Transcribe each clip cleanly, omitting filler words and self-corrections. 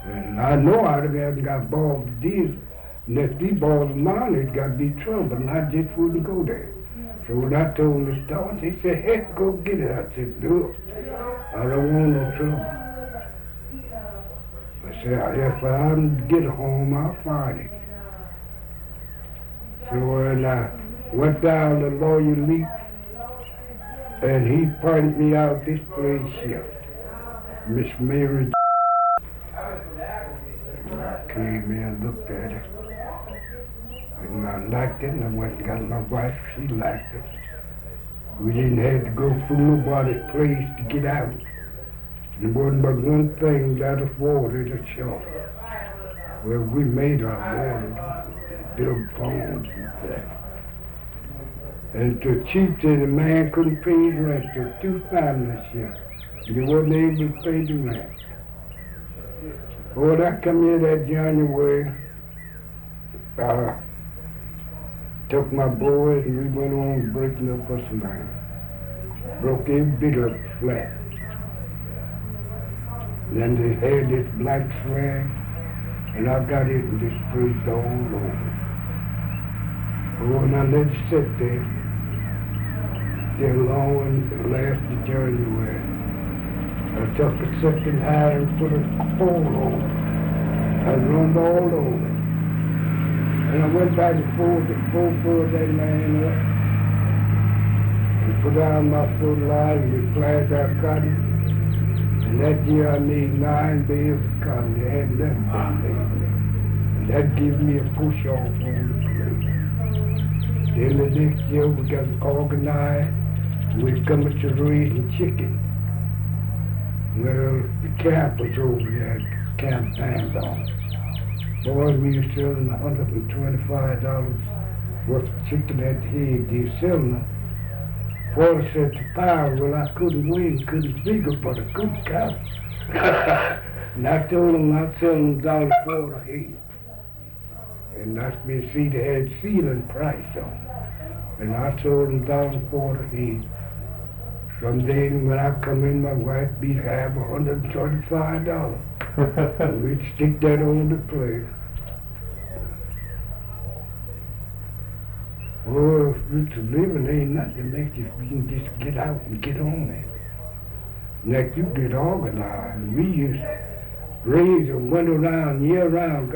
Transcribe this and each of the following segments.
And I know I haven't got balls of these. And if these balls of mine, it's got to be trouble, and I just wouldn't go there. So when I told him to start, he said, heck, go get it. I said, look, I don't want no trouble. I said, if I get home, I'll find it. So when I went down to Lawyer Leak, and he pointed me out this place here, Miss Mary. And I came in and looked at it. And I liked it, and I went and got my wife, she liked it. We didn't have to go through nobody's place to get out. There wasn't but one thing, that of water to shelter. Well, we made our water, built ponds and that. And the chief said the man couldn't pay his rent. There were 2 families here. They wasn't able to pay the rent. When I come here that January, took my boys and we went on breaking up us land. Broke every bit of flat. Then they had this black flag, and I got it and dispersed all over. Oh, and I let it sit there till long and last January. I took a second high and put a pole on it. I roamed all over it. And I went back and forth that land up and put down my foot line and we planted our cotton. And that year I made 9 bales of cotton. They had nothing but made. And that gave me a push off on the place. Then the next year we got organized. We come to raising chicken. Well, the camp was over there, Camp Pandon. Boys, we were selling $125 worth of chicken at the head. They were selling them 40 cents a pound. Well, I couldn't win, couldn't figure, but I couldn't count. And I told them I'd sell them $1.40 a head. And that's me, see, they had ceiling price on them. And I sold them $1.40 a head. Some days when I come in, my wife beat half $125. And we'd stick that on the plate. Oh, if it's a living, ain't nothing to make you. We can just get out and get on it. Next, you get organized. We used to raise and went around year round,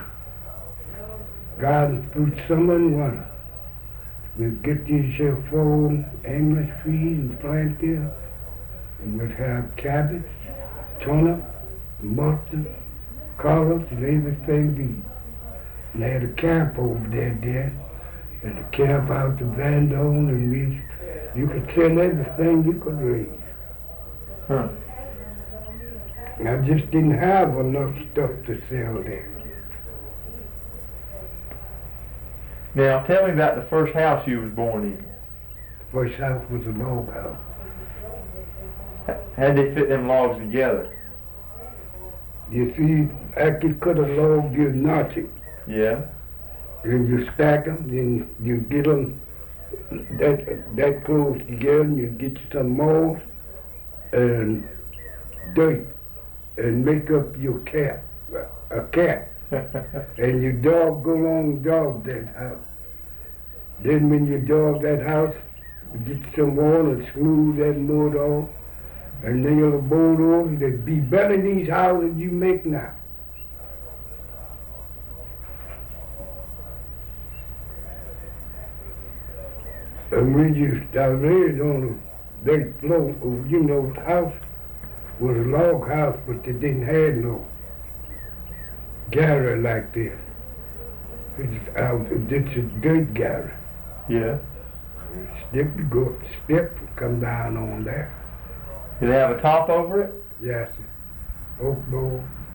God put summer and winter. We'd get these fall English trees and plant them. And we'd have cabbage, turnip, mustard, collards, and everything we eat. And they had a camp over there. And a camp out to Vandone, and you could sell everything you could raise. Huh. And I just didn't have enough stuff to sell there. Now, tell me about the first house you was born in. The first house was a log house. How'd they fit them logs together? You see, after you cut a log, you notch it. Yeah. And you stack them, then you get them that close together, and you get you some moss and dirt, and make up your cap, a cap. And you go along dog that house. Then when you dog that house, you get some water and smooth that mud off, and nail a board over. They'd be better than these houses you make now. And we used to live on a dirt floor. You know, the house was a log house, but they didn't have no gallery like this. It's out, it's a dirt gallery. Yeah. Step, you go up the step and come down on there. Did they have a top over it? Yes, sir. Oak board.